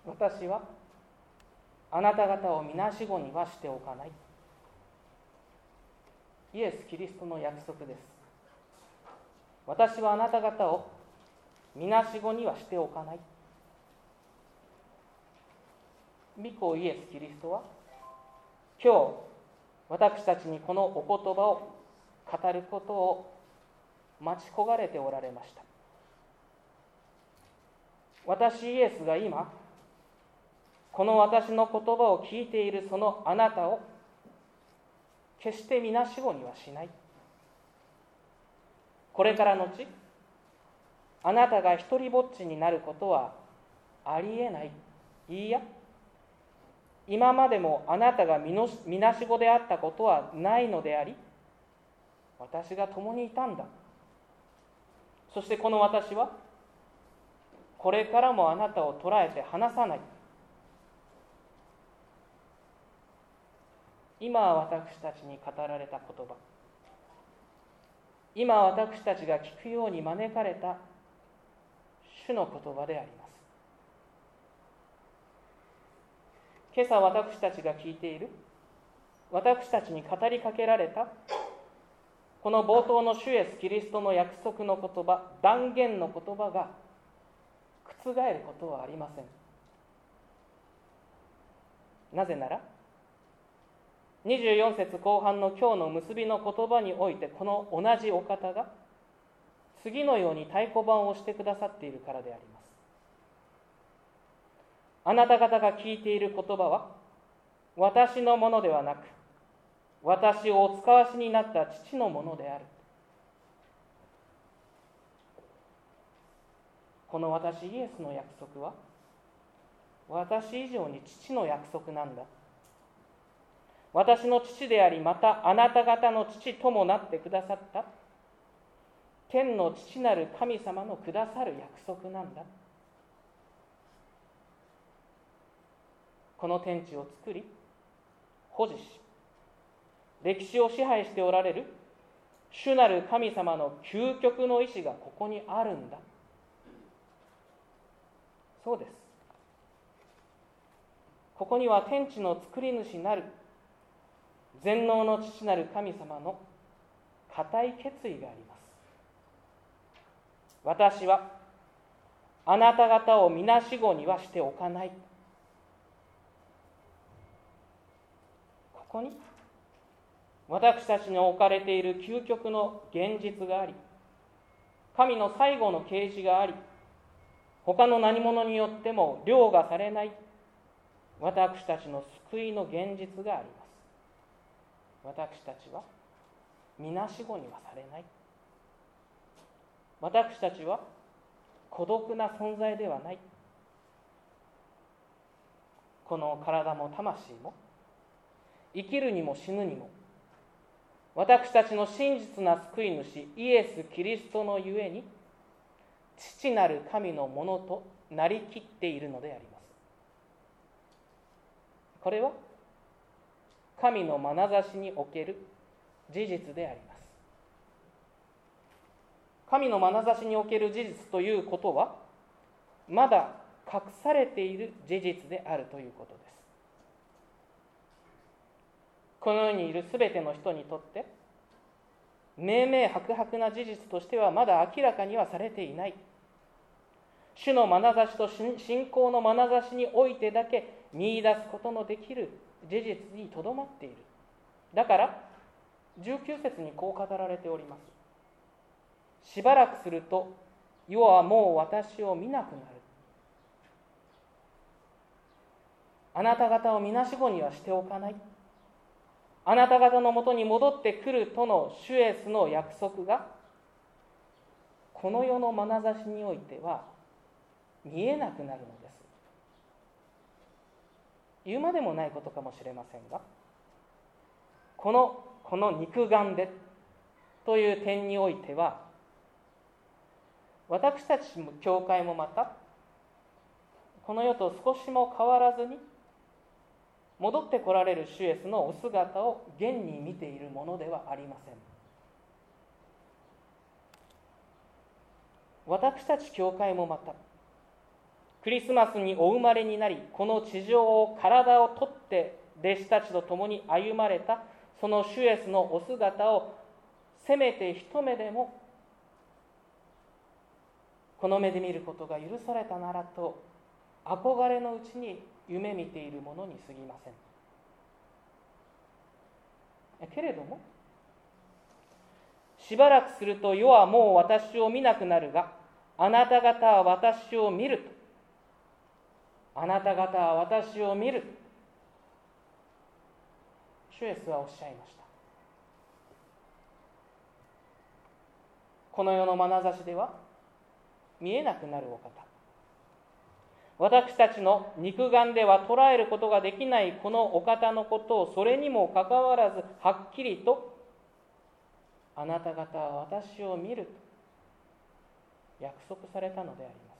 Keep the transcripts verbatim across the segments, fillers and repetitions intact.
私はあなた方をみなしごにはしておかない。イエス・キリストの約束です。私はあなた方をみなしごにはしておかない。御子イエス・キリストは今日私たちにこのお言葉を語ることを待ち焦がれておられました。私イエスが今この私の言葉を聞いているそのあなたを決してみなしごにはしない。これからのちあなたが一りぼっちになることはありえない。いいや、今までもあなたがみのみなしごであったことはないのであり、私が共にいたんだ。そしてこの私はこれからもあなたを捉えて離さない。今私たちに語られた言葉、今私たちが聞くように招かれた主の言葉であります。今朝私たちが聞いている、私たちに語りかけられたこの冒頭の主イエスキリストの約束の言葉、断言の言葉が覆ることはありません。なぜならにじゅうよん節後半の今日の結びの言葉において、この同じお方が次のように太鼓判をしてくださっているからであります。あなた方が聞いている言葉は私のものではなく、私をお使わしになった父のものである。この私イエスの約束は私以上に父の約束なんだ。私の父であり、またあなた方の父ともなってくださった天の父なる神様のくださる約束なんだ。この天地を作り保持し、歴史を支配しておられる主なる神様の究極の意志がここにあるんだ。そうです。ここには天地の作り主なる全能の父なる神様の固い決意があります。私はあなた方をみなしごにはしておかない。ここに私たちに置かれている究極の現実があり、神の最後の啓示があり、他の何者によっても凌駕されない私たちの救いの現実があります。私たちはみなしごにはされない。私たちは孤独な存在ではない。この体も魂も生きるにも死ぬにも私たちの真実な救い主イエス・キリストのゆえに父なる神のものとなりきっているのであります。これは神の眼差しにおける事実であります。神の眼差しにおける事実ということは、まだ隠されている事実であるということです。この世にいるすべての人にとって、明々白々な事実としてはまだ明らかにはされていない。主の眼差しと信仰の眼差しにおいてだけ見出すことのできる事実にとどまっている。だからじゅうきゅう節にこう語られております。しばらくすると世はもう私を見なくなる。あなた方をみなしごにはしておかない。あなた方のもとに戻ってくるとの主イエスの約束がこの世の眼差しにおいては見えなくなるのです。言うまでもないことかもしれませんが、このこの肉眼でという点においては、私たちも教会もまたこの世と少しも変わらずに戻ってこられる主イエスのお姿を現に見ているものではありません。私たち教会もまたクリスマスにお生まれになり、この地上を体をとって弟子たちと共に歩まれたその主イエスのお姿をせめて一目でもこの目で見ることが許されたならと憧れのうちに夢見ているものに過ぎません。けれどもしばらくすると世はもう私を見なくなるが、あなた方は私を見ると。あなた方は私を見ると。主イエスはおっしゃいました。この世の眼差しでは見えなくなるお方。私たちの肉眼では捉えることができないこのお方のことをそれにもかかわらずはっきりとあなた方は私を見ると約束されたのであります。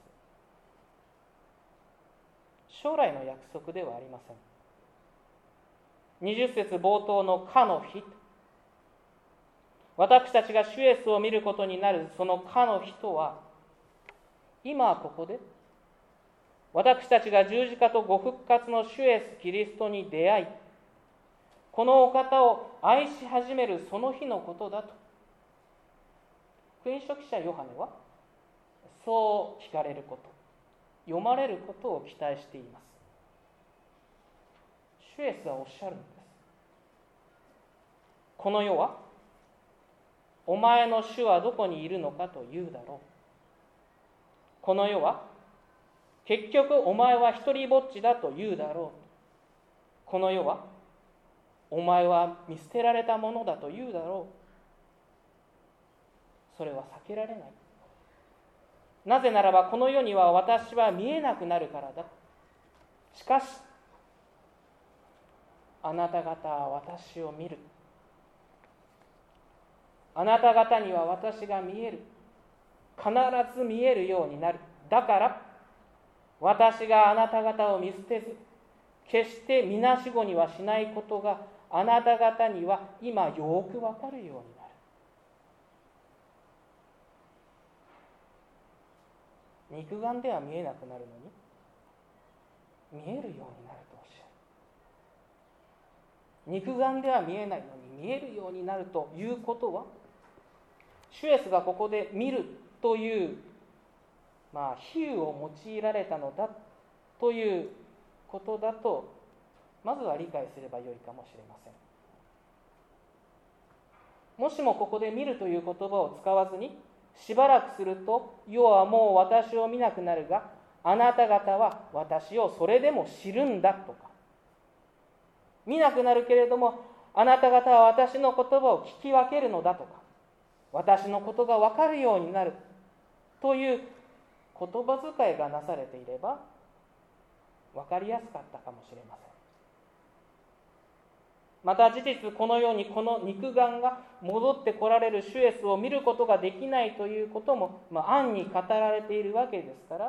将来の約束ではありません。にじゅっ節冒頭のかの日、私たちが主イエスを見ることになるそのかの日とは、今ここで私たちが十字架とご復活の主イエスキリストに出会い、このお方を愛し始めるその日のことだと福音書記者ヨハネはそう聞かれること、読まれることを期待しています。主イエスはおっしゃるのです。この世はお前の主はどこにいるのかと言うだろう。この世は結局お前は一人ぼっちだと言うだろう。この世はお前は見捨てられたものだと言うだろう。それは避けられない。なぜならばこの世には私は見えなくなるからだ。しかしあなた方は私を見る。あなた方には私が見える。必ず見えるようになる。だから私があなた方を見捨てず、決してみなしごにはしないことがあなた方には今よくわかるようになる。肉眼では見えなくなるのに見えるようになるとおっしゃる。肉眼では見えないのに見えるようになるということは、主イエスがここで見るというまあ比喩を用いられたのだということだとまずは理解すればよいかもしれません。もしもここで見るという言葉を使わずに、しばらくすると世はもう私を見なくなるが、あなた方は私をそれでも知るんだとか、見なくなるけれどもあなた方は私の言葉を聞き分けるのだとか、私のことが分かるようになるという言葉遣いがなされていれば分かりやすかったかもしれません。また事実このようにこの肉眼が戻ってこられる主イエスを見ることができないということも、まあ、暗に語られているわけですから、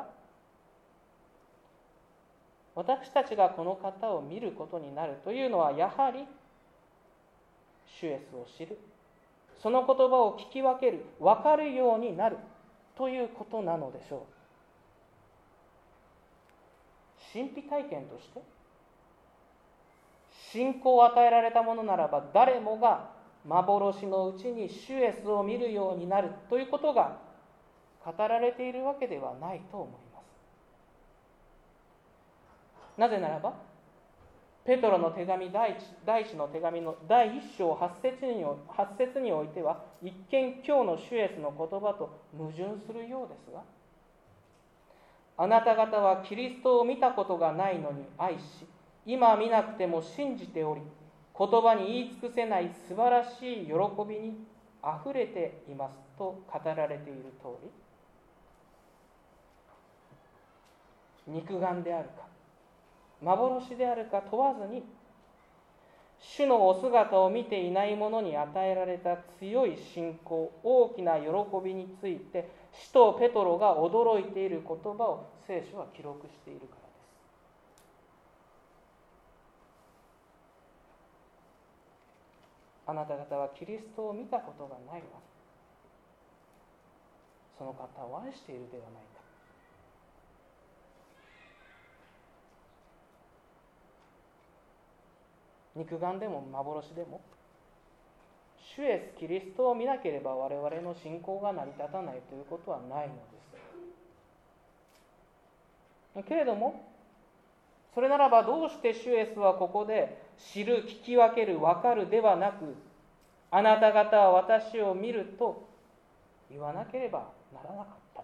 私たちがこの方を見ることになるというのはやはり主イエスを知る、その言葉を聞き分ける、分かるようになるということなのでしょう。神秘体験として信仰を与えられたものならば、誰もが幻のうちに主イエスを見るようになるということが語られているわけではないと思います。なぜならばペトロの手紙第 一, 第一の手紙のだいいっ章はち節にはち節においては、一見今日の主イエスの言葉と矛盾するようですが、あなた方はキリストを見たことがないのに愛し、今見なくても信じており、言葉に言い尽くせない素晴らしい喜びにあふれていますと語られている通り、肉眼であるか幻であるか問わずに、主のお姿を見ていない者に与えられた強い信仰、大きな喜びについて使徒ペトロが驚いている言葉を聖書は記録しているからです。あなた方はキリストを見たことがないのに、その方を愛しているではないか。 肉眼でも幻でも主イエスキリストを見なければ我々の信仰が成り立たないということはないのです。けれどもそれならばどうして主イエスはここで知る、聞き分ける、分かるではなく、あなた方は私を見ると言わなければならなかったのか。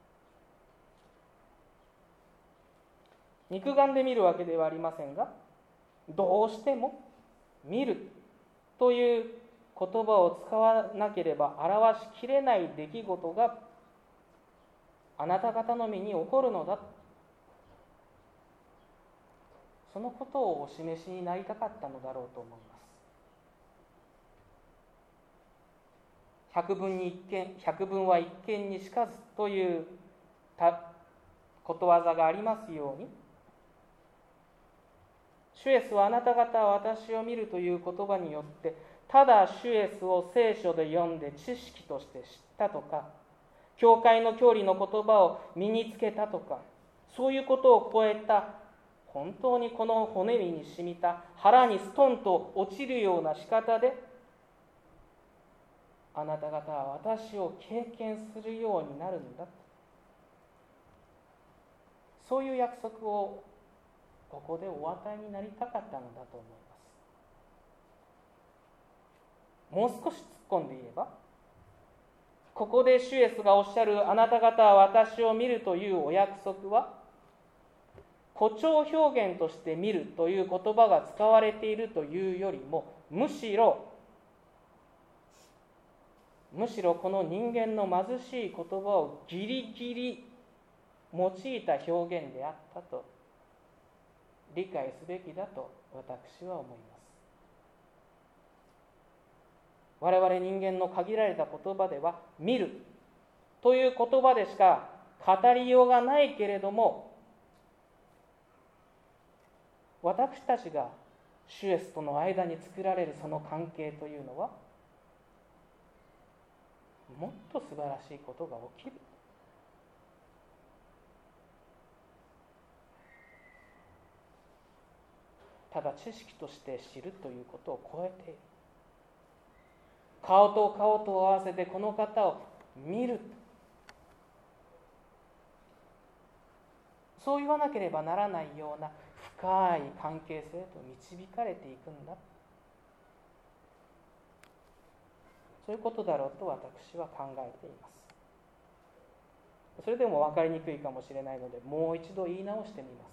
肉眼で見るわけではありませんが、どうしても見るという言葉を使わなければ表しきれない出来事があなた方の身に起こるのだ、そのことをお示しになりたかったのだろうと思います。百聞に一見、百聞は一見にしかずということわざがありますように、主イエスはあなた方は私を見るという言葉によってただ主イエスを聖書で読んで知識として知ったとか、教会の教理の言葉を身につけたとか、そういうことを超えた本当にこの骨身に染みた腹にストンと落ちるような仕方であなた方は私を経験するようになるんだ、そういう約束をここでお与えになりたかったのだと思います。もう少し突っ込んで言えば、ここで主イエスがおっしゃるあなた方は私を見るというお約束は、誇張表現として見るという言葉が使われているというよりも、むしろむしろこの人間の貧しい言葉をギリギリ用いた表現であったと理解すべきだと私は思います。我々人間の限られた言葉では見るという言葉でしか語りようがないけれども、私たちが主イエスとの間に作られるその関係というのはもっと素晴らしいことが起きる。ただ知識として知るということを超えている。顔と顔と合わせてこの方を見る、そう言わなければならないような深い関係性と導かれていくんだ、そういうことだろうと私は考えています。それでも分かりにくいかもしれないのでもう一度言い直してみます。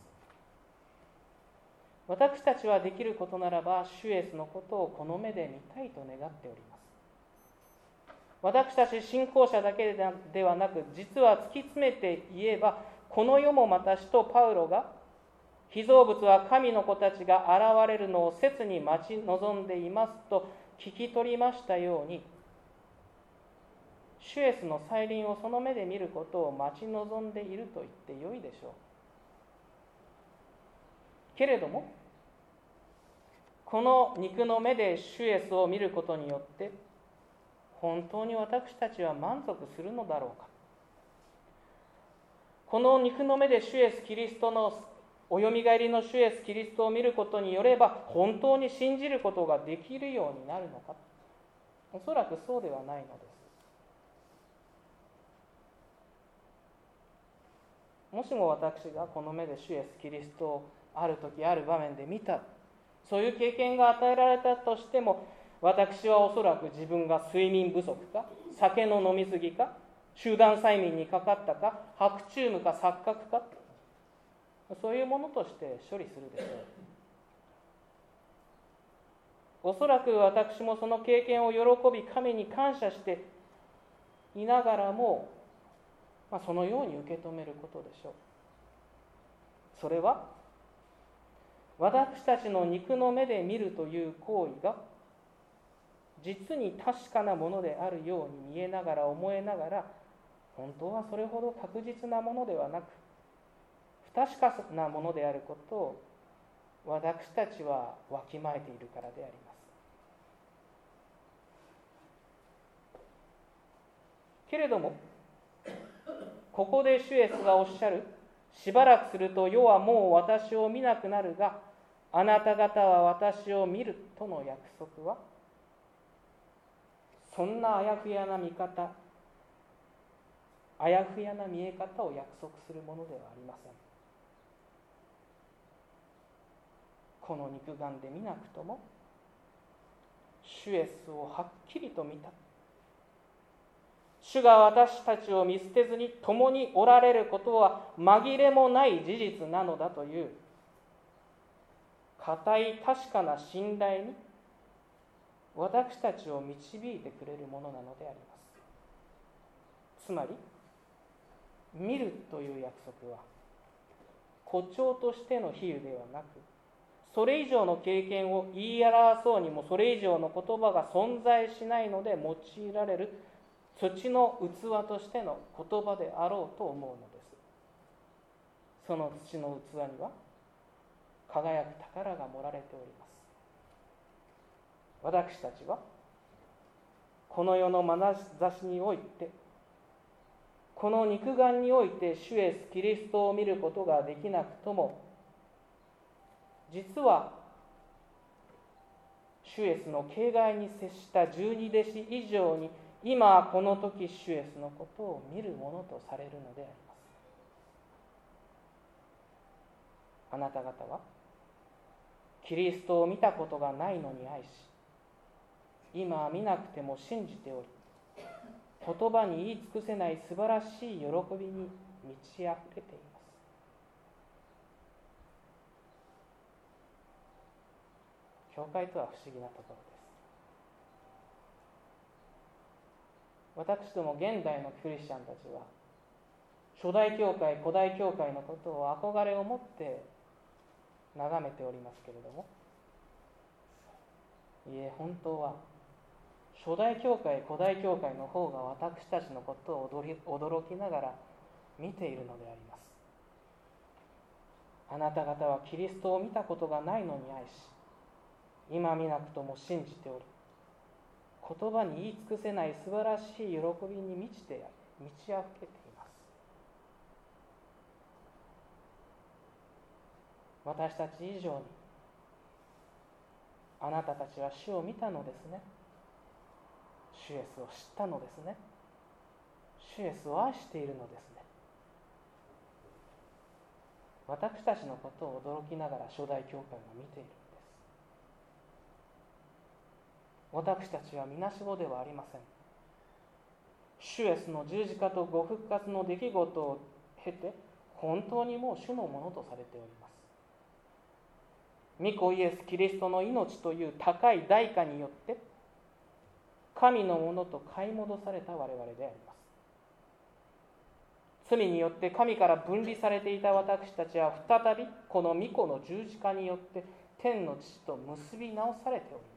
私たちはできることならば主イエスのことをこの目で見たいと願っております。私たち信仰者だけではなく、実は突き詰めて言えばこの世もまた使徒パウロが被造物は神の子たちが現れるのを切に待ち望んでいますと聞き取りましたように、主イエスの再臨をその目で見ることを待ち望んでいると言ってよいでしょう。けれどもこの肉の目で主イエスを見ることによって本当に私たちは満足するのだろうか。この肉の目で主イエスキリストのおよみがえりの主イエスキリストを見ることによれば本当に信じることができるようになるのか。おそらくそうではないのです。もしも私がこの目で主イエスキリストをある時ある場面で見た、そういう経験が与えられたとしても、私はおそらく自分が睡眠不足か、酒の飲み過ぎか、集団催眠にかかったか、白チュームか錯覚か、そういうものとして処理するでしょう。おそらく私もその経験を喜び神に感謝していながらも、まあ、そのように受け止めることでしょう。それは私たちの肉の目で見るという行為が実に確かなものであるように見えながら思えながら、本当はそれほど確実なものではなく不確かなものであることを私たちはわきまえているからであります。けれどもここで主イエスがおっしゃる、しばらくすると世はもう私を見なくなるがあなた方は私を見るとの約束は、そんなあやふやな見方、あやふやな見え方を約束するものではありません。この肉眼で見なくとも、主イエスをはっきりと見た。主が私たちを見捨てずに共におられることは紛れもない事実なのだという固い確かな信頼に私たちを導いてくれるものなのであります。つまり、見るという約束は誇張としての比喩ではなく、それ以上の経験を言い表そうにもそれ以上の言葉が存在しないので用いられる土の器としての言葉であろうと思うのです。その土の器には輝く宝が盛られております。私たちはこの世の眼差しにおいて、この肉眼において主イエスキリストを見ることができなくとも、実は主イエスの形骸に接した十二弟子以上に今この時主イエスのことを見るものとされるのであります。あなた方はキリストを見たことがないのに愛し、今は見なくても信じており、言葉に言い尽くせない素晴らしい喜びに満ち溢れています。教会とは不思議なところです。私ども現代のクリスチャンたちは、初代教会、古代教会のことを憧れを持って眺めておりますけれども、いえ、本当は初代教会、古代教会の方が私たちのことを驚きながら見ているのであります。あなた方はキリストを見たことがないのに愛し、今見なくとも信じており、言葉に言い尽くせない素晴らしい喜びに満ちて満ち溢れています。私たち以上にあなたたちは主を見たのですね。主イエスを知ったのですね。主イエスを愛しているのですね。私たちのことを驚きながら初代教会を見ている。私たちはみなしごではありません。主イエスの十字架とご復活の出来事を経て、本当にもう主のものとされております。御子イエス・キリストの命という高い代価によって、神のものと買い戻された我々であります。罪によって神から分離されていた私たちは再びこの御子の十字架によって天の父と結び直されております。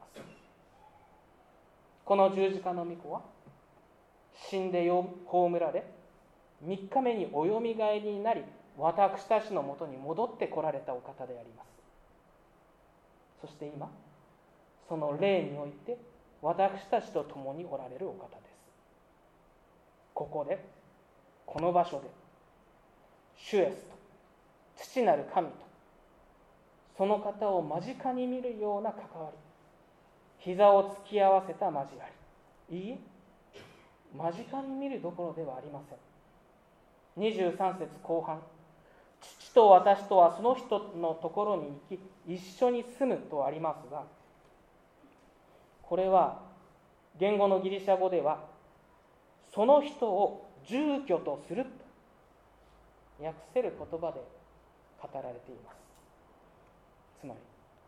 この十字架の御子は死んで葬られ、三日目におよみがえりになり、私たちのもとに戻ってこられたお方であります。そして今その霊において私たちと共におられるお方です。ここで、この場所で主イエスと父なる神とその方を間近に見るような関わり、膝を突き合わせた交わり、いいえ、間近に見るどころではありません。にじゅうさん節後半、父と私とはその人のところに行き一緒に住むとありますが、これは言語のギリシャ語ではその人を住居とすると訳せる言葉で語られています。つまり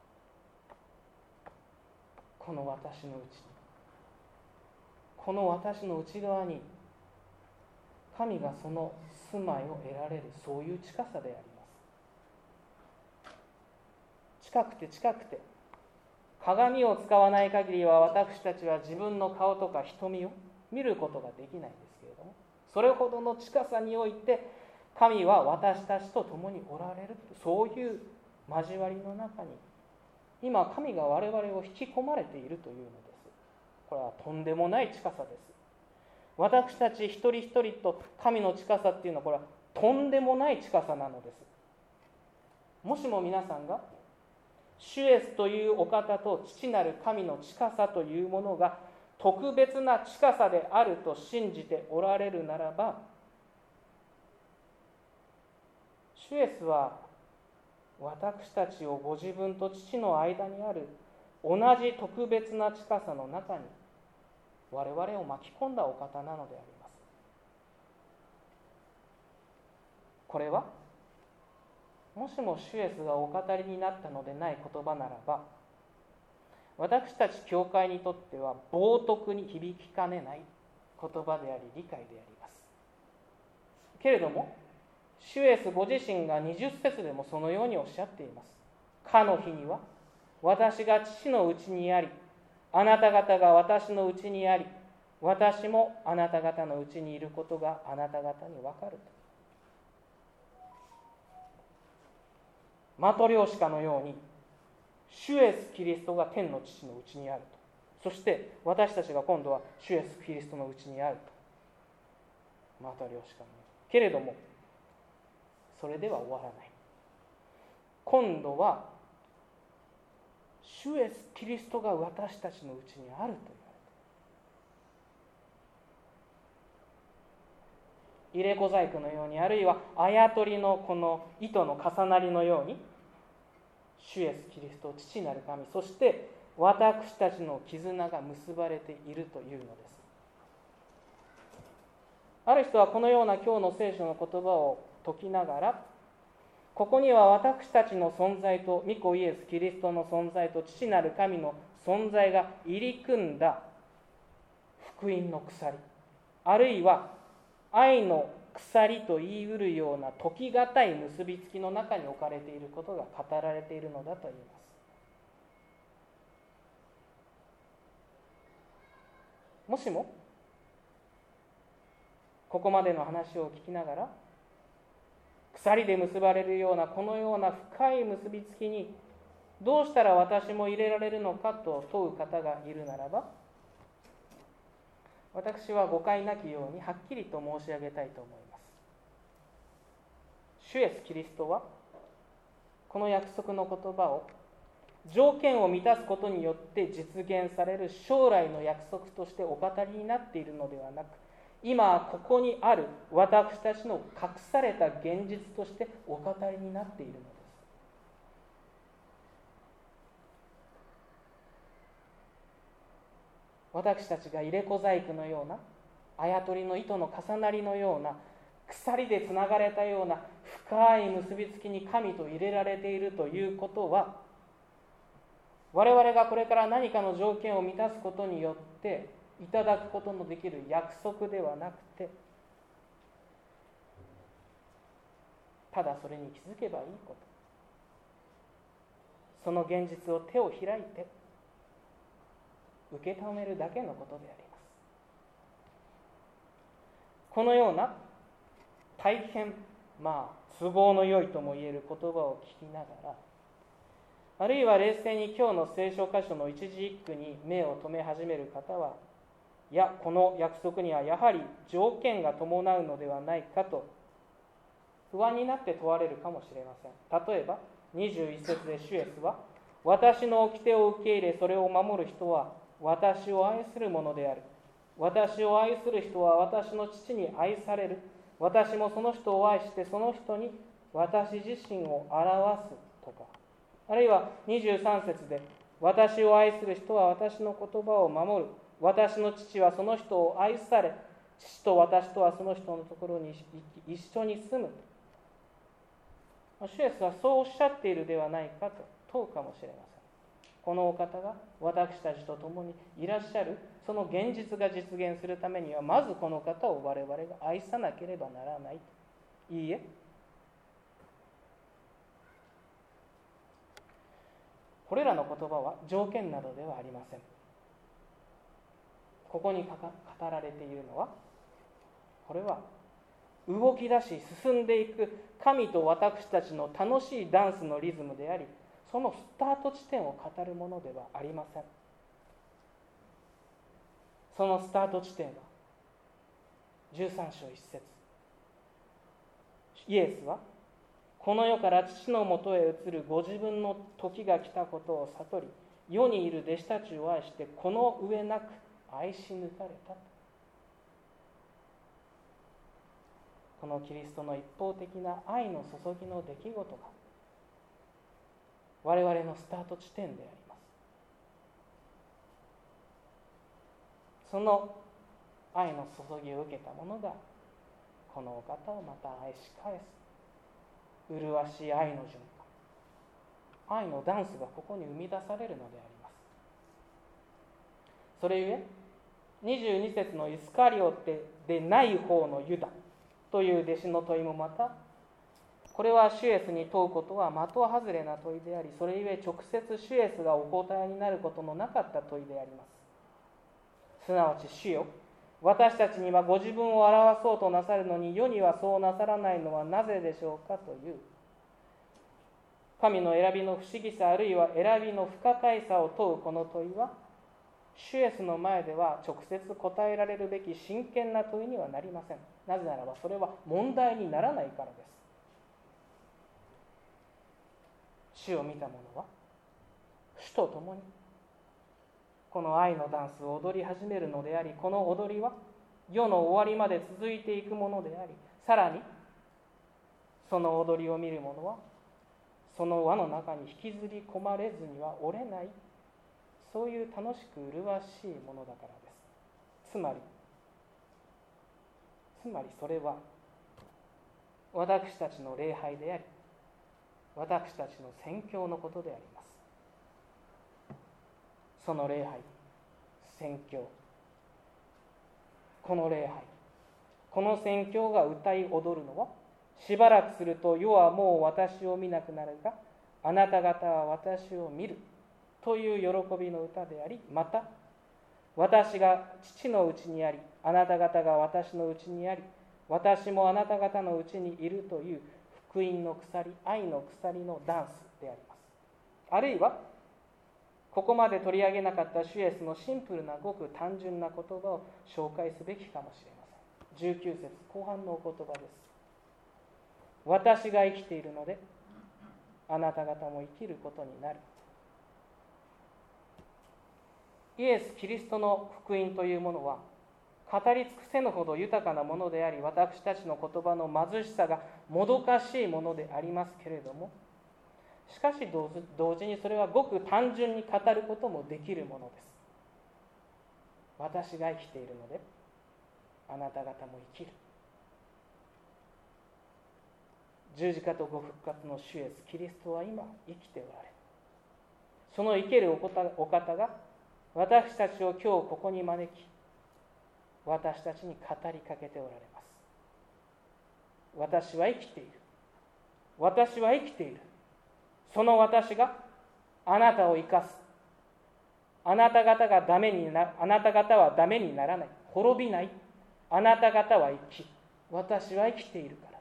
この私のうちに、この私の内側に神がその住まいを得られる、そういう近さであります。近くて近くて、鏡を使わない限りは私たちは自分の顔とか瞳を見ることができないんですけれども、それほどの近さにおいて神は私たちと共におられる、そういう交わりの中に今神が我々を引き込まれているというのです。これはとんでもない近さです。私たち一人一人と神の近さっていうのは、これはとんでもない近さなのです。もしも皆さんが主イエスというお方と父なる神の近さというものが特別な近さであると信じておられるならば、主イエスは私たちをご自分と父の間にある同じ特別な近さの中に我々を巻き込んだお方なのであります。これはもしも主イエスがお語りになったのでない言葉ならば、私たち教会にとっては冒涜に響きかねない言葉であり理解であります。けれども主イエスご自身がにじゅっ節でもそのようにおっしゃっています。かの日には私が父のうちにあり、あなた方が私のうちにあり、私もあなた方のうちにいることがあなた方に分かると。マトリョーシカのように主イエスキリストが天の父のうちにあると、そして私たちが今度は主イエスキリストのうちにあると。マトリョーシカのように。けれどもそれでは終わらない。今度は主イエスキリストが私たちのうちにあると言われている。入れ子細工のように、あるいはあやとりのこの糸の重なりのように、主イエスキリスト、父なる神、そして私たちの絆が結ばれているというのです。ある人はこのような今日の聖書の言葉を解きながら、ここには私たちの存在と御子イエスキリストの存在と父なる神の存在が入り組んだ福音の鎖、あるいは愛の鎖と言い得るような解きがたい結びつきの中に置かれていることが語られているのだと言います。もしもここまでの話を聞きながら、鎖で結ばれるようなこのような深い結びつきにどうしたら私も入れられるのかと問う方がいるならば、私は誤解なきようにはっきりと申し上げたいと思います。主イエスキリストはこの約束の言葉を条件を満たすことによって実現される将来の約束としてお語りになっているのではなく、今ここにある私たちの隠された現実としてお語りになっているのです。私たちが入れ子細工のような、あやとりの糸の重なりのような、鎖でつながれたような深い結びつきに神と入れられているということは、我々がこれから何かの条件を満たすことによっていただくことのできる約束ではなくて、ただそれに気づけばいいこと、その現実を手を開いて受け止めるだけのことであります。このような大変まあ都合の良いとも言える言葉を聞きながら、あるいは冷静に今日の聖書箇所の一字一句に目を留め始める方は、いやこの約束にはやはり条件が伴うのではないかと不安になって問われるかもしれません。例えばにじゅういち節で主イエスは、私の掟を受け入れそれを守る人は私を愛するものである。私を愛する人は私の父に愛される。私もその人を愛してその人に私自身を表すとか、あるいはにじゅうさん節で、私を愛する人は私の言葉を守る。私の父はその人を愛され、父と私とはその人のところに一緒に住む。主イエスはそうおっしゃっているではないかと問うかもしれません。このお方が私たちと共にいらっしゃる、その現実が実現するためには、まずこの方を我々が愛さなければならないと。いいえ、これらの言葉は条件などではありません。ここに語られているのは、これは動き出し進んでいく神と私たちの楽しいダンスのリズムであり、そのスタート地点を語るものではありません。そのスタート地点はじゅうさん章いち節、イエスはこの世から父のもとへ移るご自分の時が来たことを悟り、世にいる弟子たちを愛してこの上なく愛し抜かれた。このキリストの一方的な愛の注ぎの出来事が我々のスタート地点であります。その愛の注ぎを受けた者がこのお方をまた愛し返す麗しい愛の循環、愛のダンスがここに生み出されるのであります。それゆえにじゅうに節のイスカリオテでない方のユダという弟子の問いもまた、これは主イエスに問うことは的外れな問いであり、それゆえ直接主イエスがお答えになることのなかった問いであります。すなわち、主よ、私たちにはご自分を表そうとなさるのに世にはそうなさらないのはなぜでしょうかという、神の選びの不思議さあるいは選びの不可解さを問うこの問いは、主イエスの前では直接答えられるべき真剣な問いにはなりません。なぜならばそれは問題にならないからです。主を見た者は主と共にこの愛のダンスを踊り始めるのであり、この踊りは世の終わりまで続いていくものであり、さらにその踊りを見る者はその輪の中に引きずり込まれずには折れない、そういう楽しく麗しいものだからです。つまりつまりそれは私たちの礼拝であり、私たちの宣教のことであります。その礼拝、宣教、この礼拝、この宣教が歌い踊るのは、しばらくすると世はもう私を見なくなるが、あなた方は私を見るという喜びの歌であり、また私が父のうちにあり、あなた方が私のうちにあり、私もあなた方のうちにいるという福音の鎖、愛の鎖のダンスであります。あるいはここまで取り上げなかった主イエスのシンプルなごく単純な言葉を紹介すべきかもしれません。じゅうきゅう節後半のお言葉です。私が生きているのであなた方も生きることになる。イエス・キリストの福音というものは語り尽くせぬほど豊かなものであり、私たちの言葉の貧しさがもどかしいものでありますけれども、しかし同時にそれはごく単純に語ることもできるものです。私が生きているのであなた方も生きる。十字架とご復活の主イエスキリストは今生きておられる。その生けるお方が私たちを今日ここに招き、私たちに語りかけておられます。私は生きている。私は生きている。その私があなたを生かす。あなた方がダメにな、あなた方はダメにならない。滅びない。あなた方は生き、私は生きているから。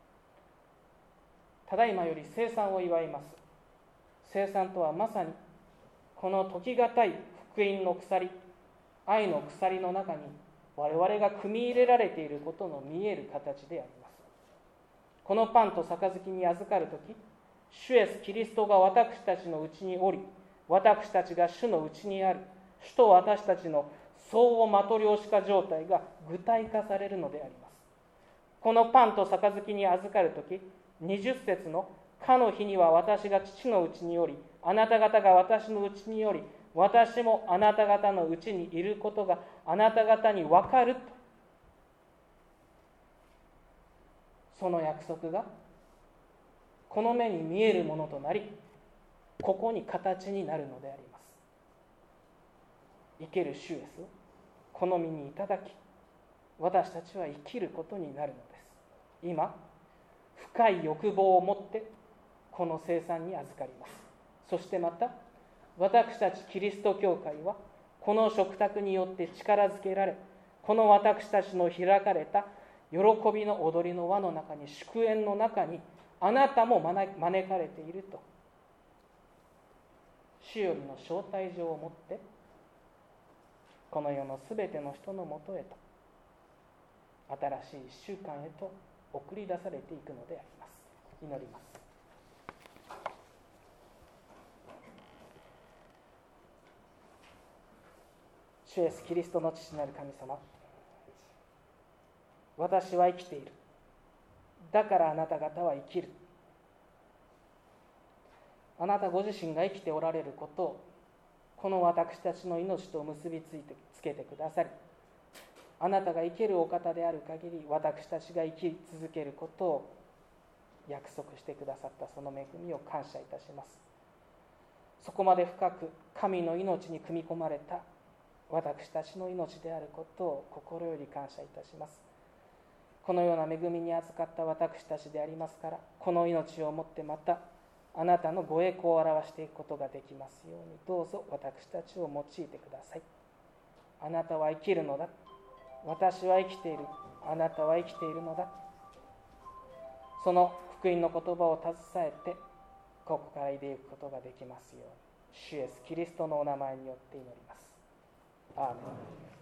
ただいまより聖餐を祝います。聖餐とはまさにこの時がたい福音の鎖、愛の鎖の中に我々が組み入れられていることの見える形であります。このパンと杯に預かるとき、主イエスキリストが私たちのうちにおり、私たちが主のうちにある、主と私たちの相互マトリョーシカ状態が具体化されるのであります。このパンと杯に預かるとき、にじゅっ節のかの日には私が父のうちにおり、あなた方が私のうちにおり、私もあなた方のうちにいることがあなた方に分かると、その約束がこの目に見えるものとなり、ここに形になるのであります。生ける主イエスをこの身にいただき、私たちは生きることになるのです。今深い欲望を持ってこの聖餐に預かります。そしてまた私たちキリスト教会はこの食卓によって力づけられ、この私たちの開かれた喜びの踊りの輪の中に、祝宴の中にあなたも招かれていると、主よりの招待状を持ってこの世のすべての人のもとへと、新しいいっしゅうかんへと送り出されていくのであります。 祈ります。主イエスキリストの父なる神様、私は生きている。だからあなた方は生きる。あなたご自身が生きておられることをこの私たちの命と結びついてつけてくださり、あなたが生けるお方である限り私たちが生き続けることを約束してくださったその恵みを感謝いたします。そこまで深く神の命に組み込まれた私たちの命であることを心より感謝いたします。このような恵みに預かった私たちでありますから、この命をもってまたあなたのご栄光を表していくことができますように、どうぞ私たちを用いてください。あなたは生きるのだ。私は生きている。あなたは生きているのだ。その福音の言葉を携えてここから出ていくことができますように、主イエスキリストのお名前によって祈ります。アーメン。